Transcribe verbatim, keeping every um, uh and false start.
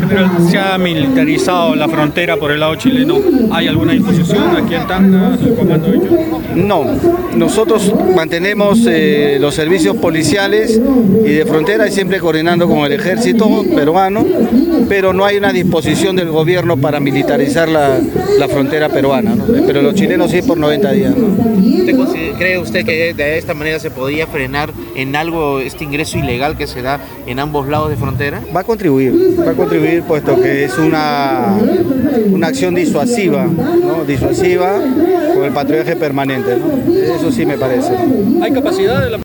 General, se ha militarizado la frontera por el lado chileno. ¿Hay alguna disposición aquí en Tacna, el comando de ellos? No, nosotros mantenemos eh, los servicios policiales y de frontera y siempre coordinando con el ejército peruano, pero no hay una disposición del gobierno para militarizar la, la frontera peruana, ¿no? Pero los chilenos sí por noventa días, ¿no? ¿Cree usted que de esta manera se podría frenar en algo este ingreso ilegal que se da en ambos lados de frontera? Va a contribuir, va a contribuir puesto que es una, una acción disuasiva, ¿no? Disuasiva con el patrullaje permanente, ¿no? Eso sí me parece. ¿Hay capacidad de la